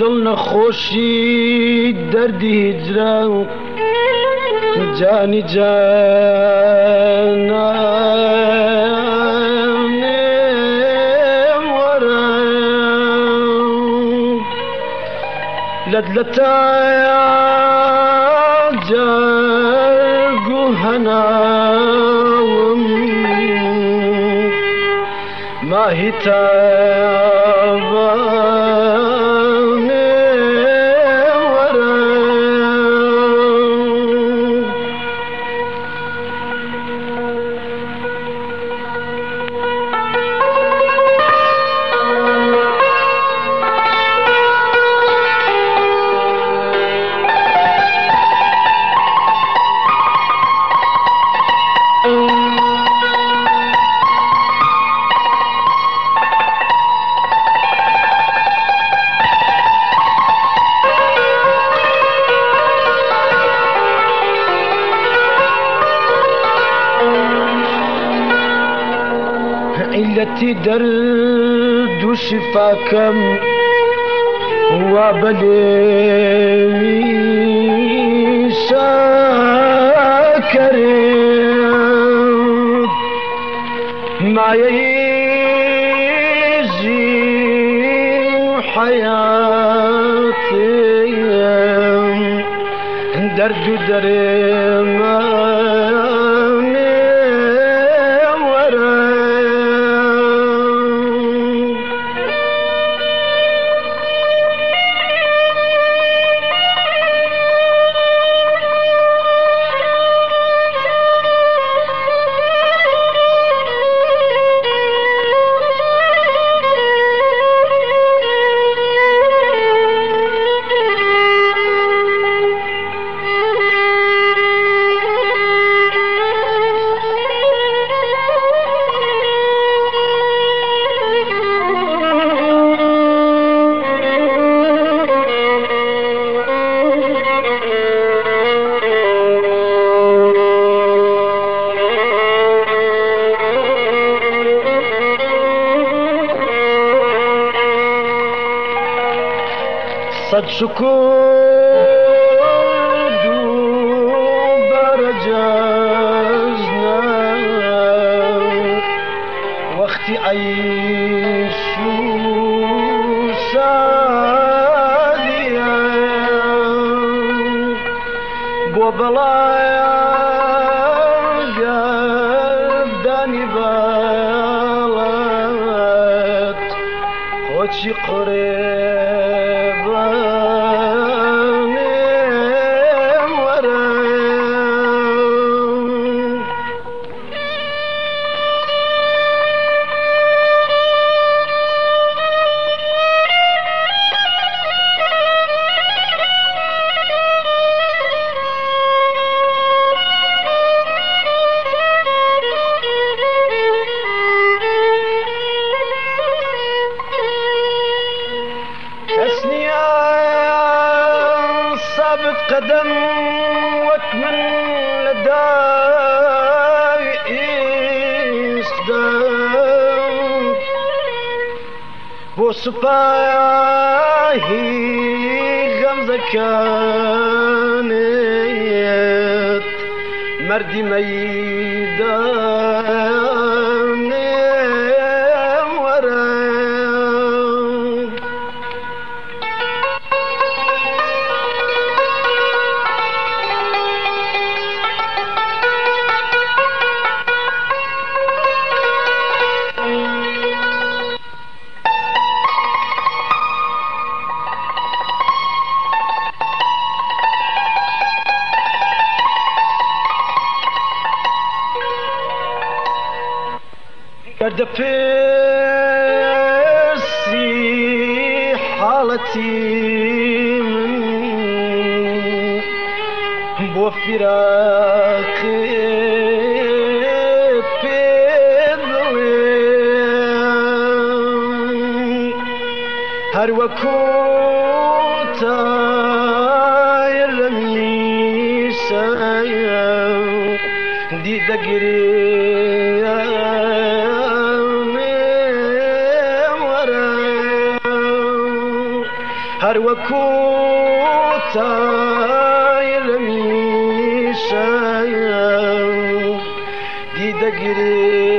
دڵ نەخۆشی دەردی هیجرە جانی جانانێم وەرە لەت لە تایە جەرگ و هەناوم ماهی تابانێم وەرە علتي درد وشفاكم وبلي شاكر ما يجي حياتي درد درما صد شكور برجزنا واختي عيش ساديا بو بلايا قداني بالات خوشي قريب ثابت قدم واكمل لداي إصدام بو سباهي غمزة كانت مردي ميدان ورا قد فيسي حالتي من بوفراقي بظلم هر وكوتا يرمي سايا دي دقري هر وەکو تایرەمیشە دیدەگرێ